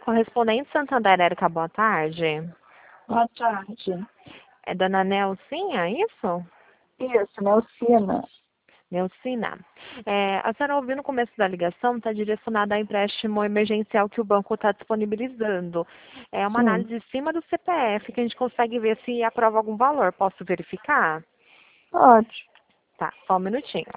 Correspondente Santander, Érica, boa tarde. Boa tarde. É dona Nelcinha, isso? Isso, Nelcina. Nelcina. A senhora ouviu no começo da ligação, está direcionada a empréstimo emergencial que o banco está disponibilizando. É uma Sim. análise em cima do CPF que a gente consegue ver se aprova algum valor. Posso verificar? Pode. Tá, só um minutinho.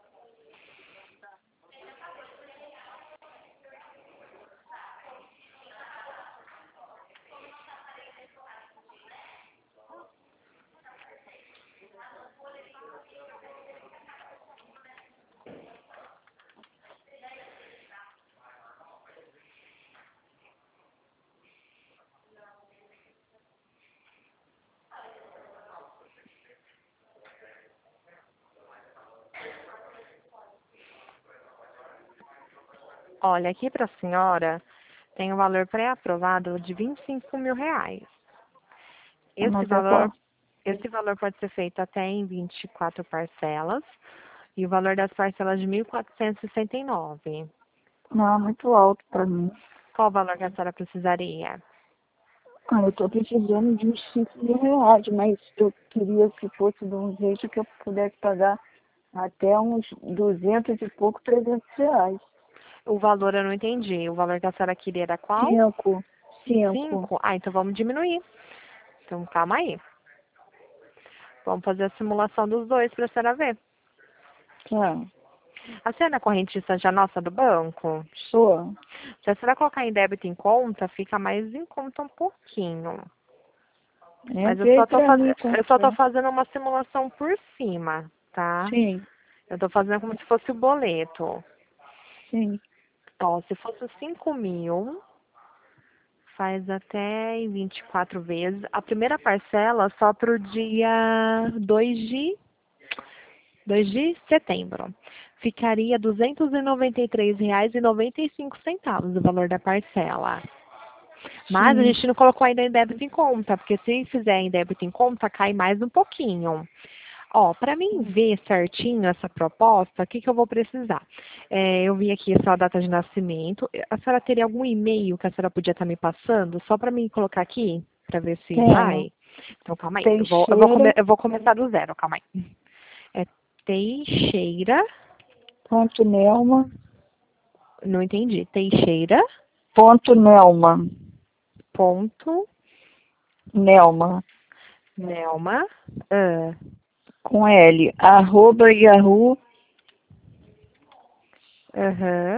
Olha, aqui para a senhora tem um valor pré-aprovado de R$ 25.000. Esse Mas é valor, qual? esse valor pode ser feito até em 24 parcelas e o valor das parcelas de 1.469. Não, é muito alto para mim. Qual o valor que a senhora precisaria? Eu estou precisando de uns R$ 5.000, mas eu queria que fosse de um jeito que eu pudesse pagar até uns 200 e pouco, R$ 300. O valor eu não entendi. O valor que a senhora queria era qual? 5. 5? Ah, então vamos diminuir. Então calma aí. Vamos fazer a simulação dos dois para a senhora ver. Tá. A senhora é correntista já nossa do banco? Sou. Se a senhora colocar em débito em conta, fica mais em conta um pouquinho. Mas eu Entrei só tô, para mim eu só tô comprar. fazendo uma simulação por cima, tá? Sim, Eu tô fazendo como se fosse o boleto. sim. Ó, se fosse 5.000, faz até em 24 vezes. A primeira parcela só pro dia 2 de setembro. Ficaria R$ 293,95 o valor da parcela. Mas a Sim. gente não colocou ainda em débito em conta, porque se fizer em débito em conta, cai mais um pouquinho. Ó, para mim ver certinho essa proposta, o que que eu vou precisar? Eu vi aqui a sua data de nascimento. A senhora teria algum e-mail que a senhora podia estar me passando, só para mim colocar aqui, para ver se Tenho. vai? Então, calma aí. Teixeira. Eu vou começar do zero, calma aí. É Teixeira, Ponto Nelma. não entendi. Teixeira, Ponto Nelma. ponto, Nelma. Nelma, Com L. @yahoo.com.br. aham,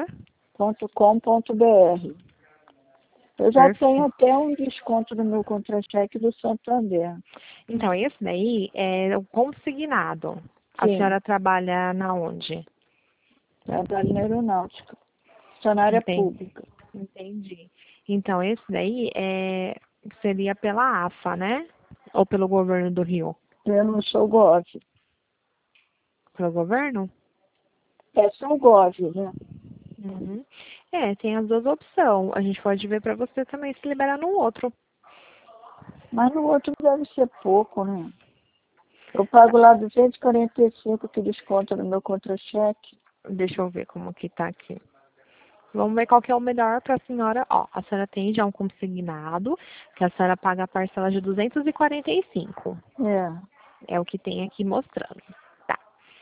Eu já tenho perfeito. até um desconto no meu contra-cheque do Santander. Então, esse daí é o consignado. A Sim, senhora trabalha na onde? trabalho na aeronáutica. Funcionária Entendi. pública. Entendi. Então, esse daí seria pela AFA, né? Ou pelo governo do Rio? Eu não sou GOV. Pelo governo? É só GOV, né? Uhum. Tem as duas opções. A gente pode ver para você também se liberar no outro. Mas no outro deve ser pouco, né? Eu pago lá 245 que desconto no meu contra-cheque. Deixa eu ver como que tá aqui. Vamos ver qual que é o melhor para a senhora. Ó, a senhora tem já um consignado, que a senhora paga a parcela de 245. É. É o que tem aqui mostrando. Tá.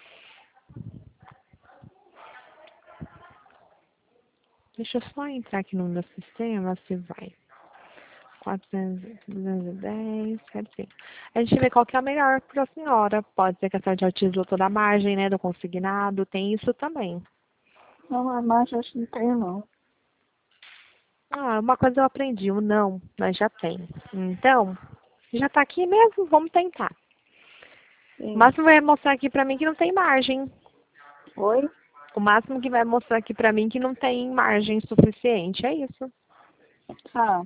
Deixa eu só entrar aqui no meu sistema se vai. 400, 210, certinho. A gente vê qual que é a melhor para a senhora. Pode ser que a senhora já utilizou toda a margem, né, do consignado. Tem isso também. Não, a mais acho que não tenho, não. Ah, uma coisa eu aprendi, o não, nós já tem. Então, já tá aqui mesmo, vamos tentar. O Sim. máximo vai mostrar aqui pra mim que não tem margem. Oi? O máximo que vai mostrar aqui pra mim que não tem margem suficiente, é isso. Ah,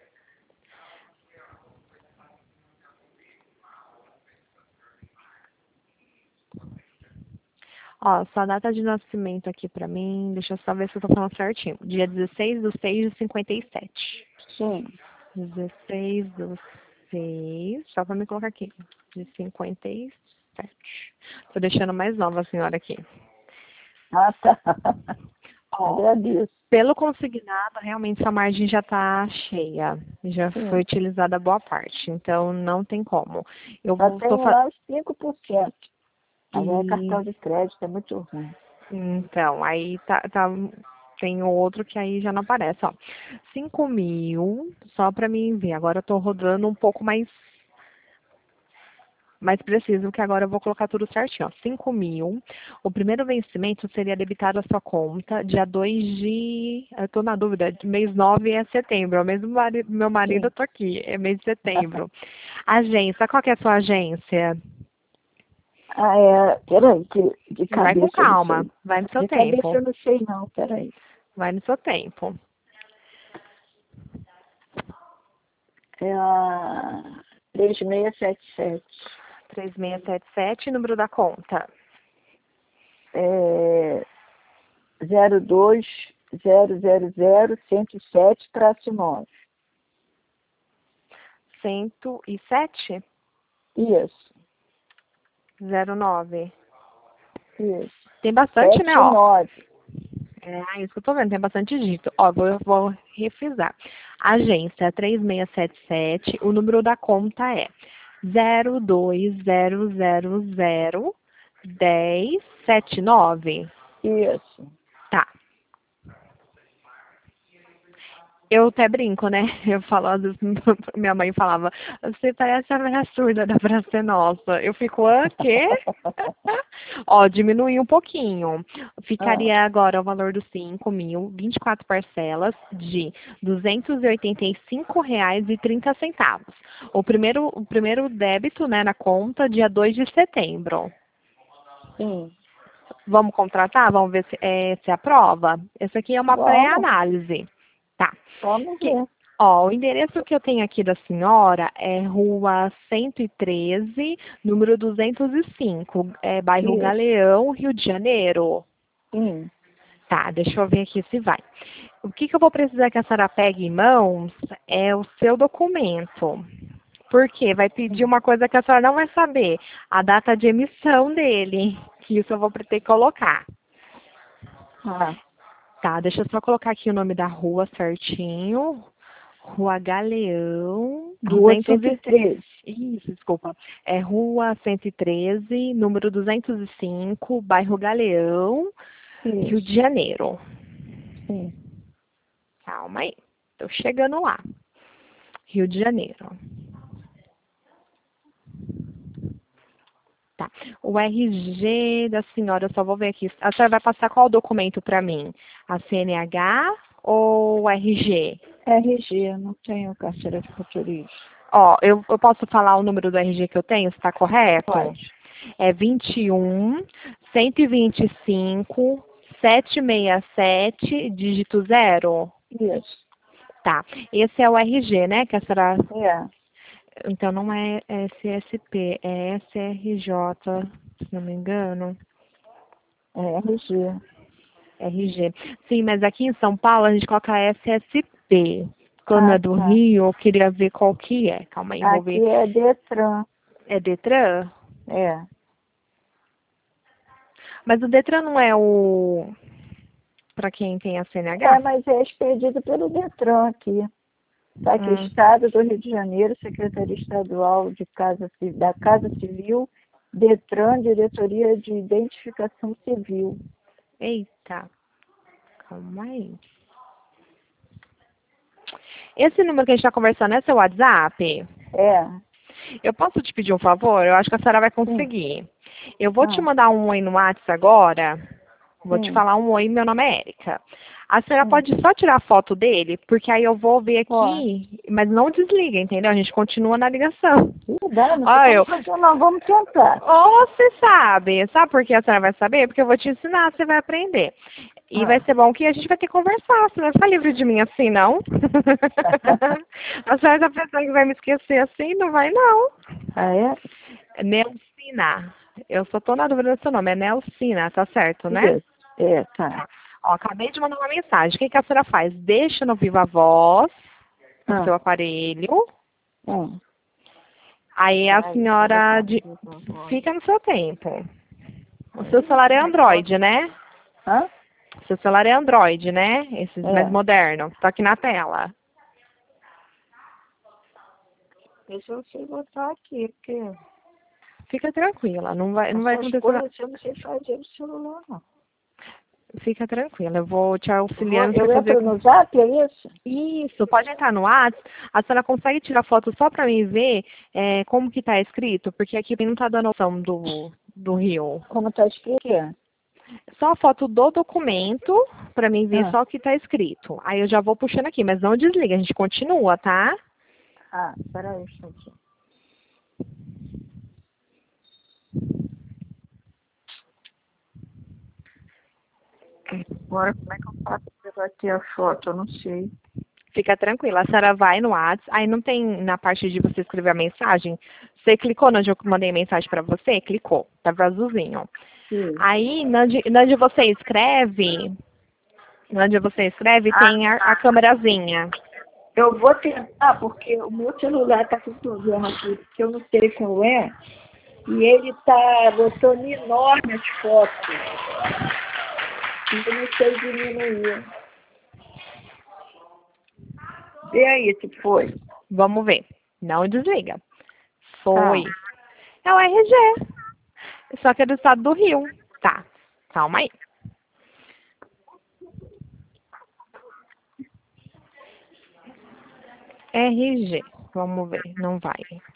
Ó, sua data de nascimento aqui pra mim, deixa eu só ver se eu tô falando certinho. Dia 16/6/57. sim. 16/6, só pra me colocar aqui, de 57. Tô deixando mais nova a senhora aqui. Ah, tá. Ó, Agradeço. Pelo consignado, realmente a margem já está cheia. Já foi utilizada boa parte. Então, não tem como. Eu Só vou, tem lá os 5%. Agora cartão de crédito é muito ruim. Então, aí tem outro que aí já não aparece, ó. 5.000, só para mim ver. Agora eu tô rodando um pouco mais preciso, que agora eu vou colocar tudo certinho, ó. 5.000. O primeiro vencimento seria debitado a sua conta dia 2 de... Eu tô na dúvida, mês 9 é setembro. É o mesmo meu marido, eu tô aqui, é mês de setembro. Agência, qual que é a sua agência? Peraí, de Vai com cabeça eu não calma, sei. vai no seu De cabeça tempo. eu não sei não, peraí. Vai no seu tempo. É a 3677. 3677, número da conta. É 020000107-9. 107? Isso, 09. isso. Tem bastante, né, ó? 79. É isso que eu tô vendo, tem bastante dígito. Ó, vou refrisar. Agência 3677, o número da conta é 020001079. Isso. Tá. Eu até brinco, né? Eu falo, às vezes, minha mãe falava, você parece a velha surda da Praça Nossa. Eu fico, quê? Ó, diminui um pouquinho. Ficaria agora o valor dos 5.000, 24 parcelas de R$ 285,30. O primeiro débito, né, na conta, dia 2 de setembro. Sim. Vamos contratar? Vamos ver se aprova? Essa aqui é uma Vamos, pré-análise. Tá. vamos ver. Ó, o endereço que eu tenho aqui da senhora é Rua 113, número 205, bairro Isso. Galeão, Rio de Janeiro. Sim. Tá, deixa eu ver aqui se vai. O que eu vou precisar que a senhora pegue em mãos é o seu documento. Porque vai pedir uma coisa que a senhora não vai saber, a data de emissão dele, que isso eu vou ter que colocar. Ah, Tá, deixa eu só colocar aqui o nome da rua certinho. Rua Galeão, Rua 200 113. Isso, desculpa. É Rua 113, número 205, bairro Galeão, Rio Isso. de Janeiro. Sim. Calma aí, tô chegando lá. Rio de Janeiro. Tá. O RG da senhora, eu só vou ver aqui. A senhora vai passar qual documento para mim? A CNH ou o RG? RG, eu não tenho carteira de motorista. Ó, eu posso falar o número do RG que eu tenho, se está correto? Pode. É 21 125 767, dígito 0. Isso. Tá. Esse é o RG, né? Que a senhora... É. Então não é SSP, é SRJ, se não me engano. É RG. RG. Sim, mas aqui em São Paulo a gente coloca SSP. Quando Ah, é do tá. Rio, eu queria ver qual que é. Calma aí, vou ver. Aqui é Detran. É Detran? É. Mas o Detran não é o... Para quem tem a É, CNH? mas é expedido pelo Detran aqui. Está aqui, Hum. Estado do Rio de Janeiro, Secretaria Estadual da Casa Civil, Detran, Diretoria de Identificação Civil. Eita, calma aí. Esse número que a gente está conversando é seu WhatsApp? É, Eu posso te pedir um favor? Eu acho que a senhora vai sim. conseguir. Eu vou te Ah, mandar um oi no WhatsApp agora. Vou te sim, falar um oi, meu nome é Érica. A senhora sim. pode só tirar a foto dele, porque aí eu vou ver Ó, aqui, mas não desliga, entendeu? A gente continua na ligação. dá, não sei Ó, como fazer não, vamos tentar. ou você sabe por que a senhora vai saber? Porque eu vou te ensinar, você vai aprender. E vai Ah. ser bom que a gente vai ter que conversar, você não vai ficar livre de mim assim, não? A senhora tá pensando que vai me esquecer assim? Não vai, não. Ah, é? Nelcina. Eu só tô na dúvida do seu nome. É Nelcina, tá certo, né? Isso. É, tá. Tá. Ó, acabei de mandar uma mensagem. O que a senhora faz? Deixa no Viva Voz o Ah, seu aparelho. hum. Aí a Peraí, deixa eu senhora botar no microfone. fica no seu tempo. O seu celular é Android, né? Hã? Seu celular é Android, né? Esses mais É. modernos. Tá aqui na tela. Deixa eu sei botar aqui, porque Fica tranquila, não vai essas acontecer nada. coisas eu não sei fazer no celular, não. Fica tranquila, eu vou te auxiliando Eu para fazer. entro no Zap, é isso? Isso, pode entrar no WhatsApp. A senhora consegue tirar foto só para mim ver como que tá escrito? Porque aqui não tá dando opção do Rio. Como está escrito? Só a foto do documento para mim ver Ah, só o que tá escrito. Aí eu já vou puxando aqui, mas não desliga, a gente continua, tá? peraí um instantinho. Agora, como é que eu faço para bater a foto? Eu não sei. Fica tranquila, a senhora vai no WhatsApp, aí não tem na parte de você escrever a mensagem, você clicou onde eu mandei mensagem para você? Clicou, tava azulzinho. Sim. Aí, onde você escreve, onde você escreve tem a câmerazinha. Eu vou tentar, porque o meu celular está com problema aqui, que eu não sei qual é, e ele está botando enorme as fotos. E eu não sei diminuir. Vê aí se foi. Vamos ver. Não desliga. Tá. Foi. É o RG. Só que é do estado do Rio. Tá. Calma aí. RG. Vamos ver. Não vai.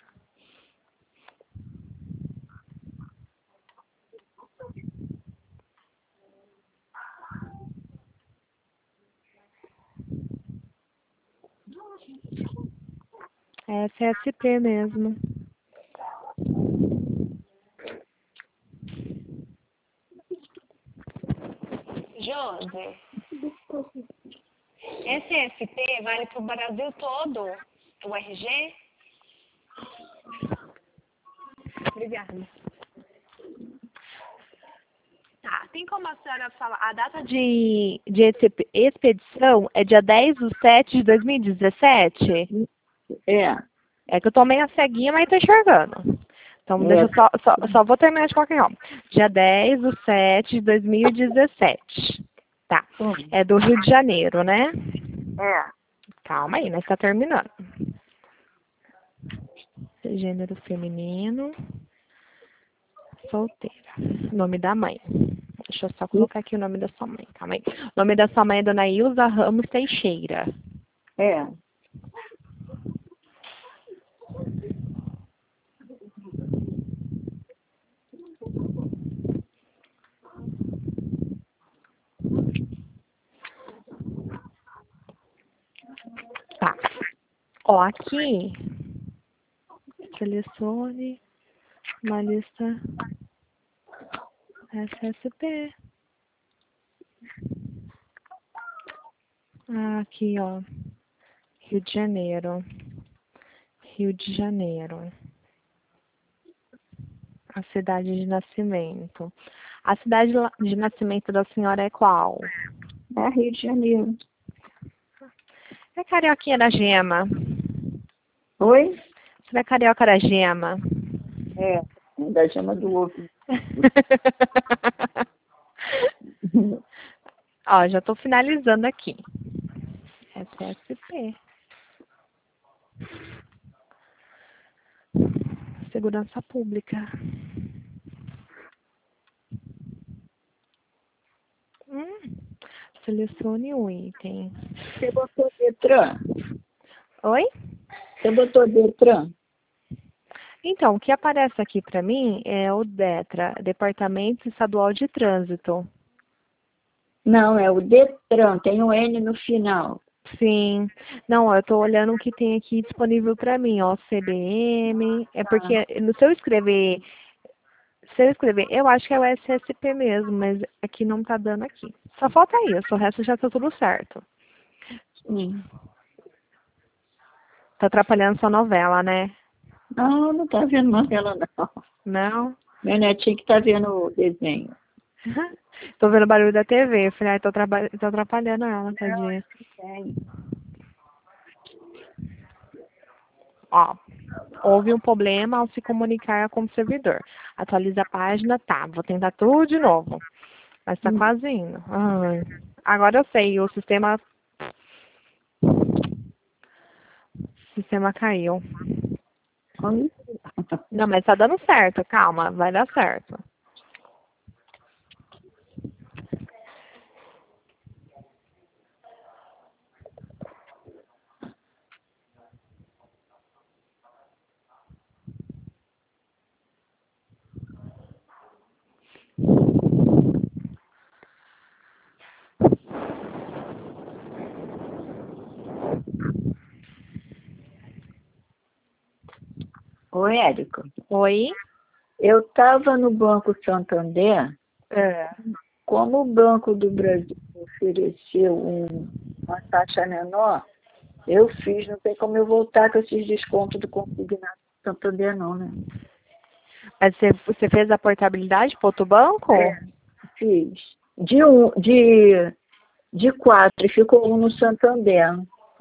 É SSP mesmo. Josi, SSP vale para o Brasil todo. O RG? Obrigada. Tá, tem como a senhora falar? A data de expedição é dia 10/7/2017? É. É que eu tô meio ceguinha, mas tô enxergando. Então, deixa eu só vou terminar de qualquer forma. Dia 10/7/2017. Tá. É do Rio de Janeiro, né? É. Calma aí, nós está terminando. Gênero feminino. Solteira. Nome da mãe. Deixa eu só colocar aqui o nome da sua mãe. Calma aí. O nome da sua mãe é Dona Ilza Ramos Teixeira. É. Tá. Ó, aqui. Selecione uma lista SSP. Aqui, ó. Rio de Janeiro. Rio de Janeiro. A cidade de nascimento. A cidade de nascimento da senhora é qual? É Rio de Janeiro. É Carioquinha da Gema. Oi? Você é Carioca da Gema. É. Da chama do ovo. Ó, já estou finalizando aqui. SSP. Segurança Pública. Selecione o item. Você botou Detran? Oi? Você botou Detran? Então, o que aparece aqui para mim é o DETRA, Departamento Estadual de Trânsito. Não, é o Detran, tem um N no final. Sim. Não, ó, eu estou olhando o que tem aqui disponível para mim, ó, CBM. É porque se eu escrever, eu acho que é o SSP mesmo, mas aqui não tá dando aqui. Só falta isso, o resto já tá tudo certo. Sim. Tá atrapalhando sua novela, né? Não, não tá vendo novela, não. Não? Meu netinho que tá vendo o desenho. Tô vendo o barulho da TV. Falei, ai, tô atrapalhando ela, tadinha. Tem. Ó, houve um problema ao se comunicar com o servidor. Atualiza a página, tá. Vou tentar tudo de novo. Mas tá quase indo. Ai. Agora eu sei, o sistema caiu. Ai. Não, mas tá dando certo, calma, vai dar certo. Ô, Érico, Oi? eu estava no Banco Santander, É. como o Banco do Brasil ofereceu uma taxa menor, eu fiz, não tem como eu voltar com esses descontos do consignado do Santander, não, né? Mas você fez a portabilidade para outro banco? Fiz. De 4 e ficou um no Santander.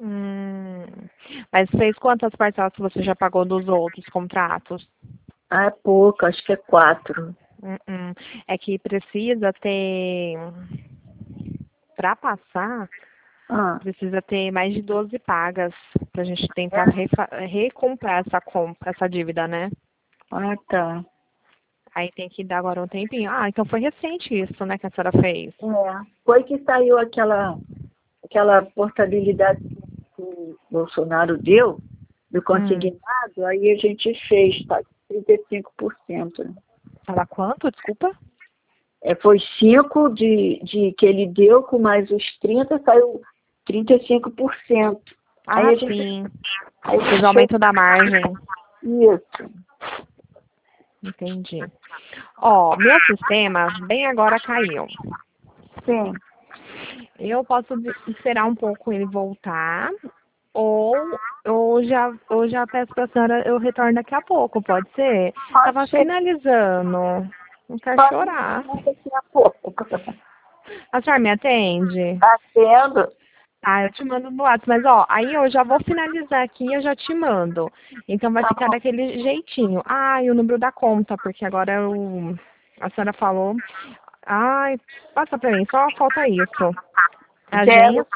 Mas fez quantas parcelas que você já pagou dos outros contratos? Ah, é pouco, acho que é 4. É que precisa ter, para passar, Ah, precisa ter mais de 12 pagas para a gente tentar recomprar essa dívida, né? tá. Aí tem que dar agora um tempinho. Ah, então foi recente isso, né, que a senhora fez. Foi que saiu aquela portabilidade que o Bolsonaro deu, do consignado, aí a gente fez, tá? 35%. Né? Fala quanto, desculpa? Foi 5 que ele deu, com mais os 30, saiu 35%. Ah, sim. Fez o aumento da margem. Isso. Entendi. Ó, meu sistema bem agora caiu. Sim. Eu posso esperar um pouco ele voltar, ou já peço para a senhora, eu retorno daqui a pouco, pode ser? Tava finalizando. Não quero chorar. Daqui a pouco. A senhora me atende? Atendo. Ah, eu te mando no WhatsApp, mas ó, aí eu já vou finalizar aqui e eu já te mando. Então vai ficar daquele jeitinho. Ah, e o número da conta, porque agora a senhora falou. Ai, passa pra mim, só falta isso. Agência.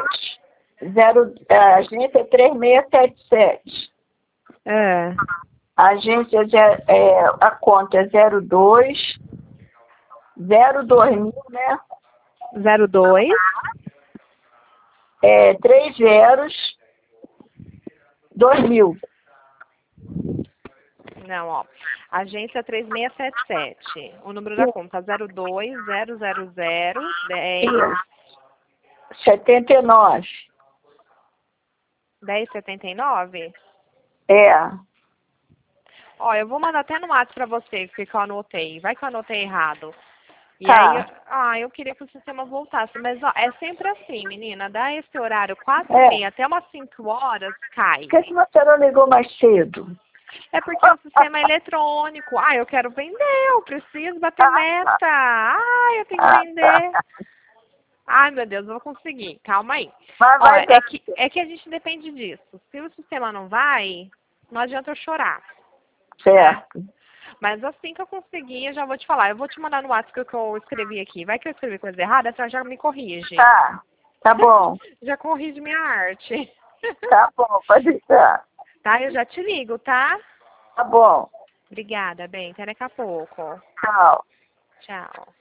agência 3677. É. A agência, a conta é 02 mil, né? 02. 3 zeros, 2000. Não, ó. Agência 3677. O número da conta 0200010 79. 1079? Ó, eu vou mandar até no WhatsApp pra você, que eu anotei. Vai que eu anotei errado. E aí, eu queria que o sistema voltasse. Mas, ó, é sempre assim, menina. Dá esse horário, 4h30 até umas 5 horas, cai. Por que você não ligou mais cedo? É porque o sistema é eletrônico. Ah, eu quero vender, eu preciso bater meta. Ah, eu tenho que vender. Ai, meu Deus, eu vou conseguir. Calma aí. Ó, é que a gente depende disso. Se o sistema não vai, não adianta eu chorar. Certo. Mas assim que eu conseguir, eu já vou te falar. Eu vou te mandar no WhatsApp que eu escrevi aqui. Vai que eu escrevi coisa errada, a senhora já me corrige. Tá bom. Já corrige minha arte. Tá bom, pode deixar. Tá, eu já te ligo, tá? Tá bom. Obrigada, bem. Até daqui a pouco. Tchau. Tchau.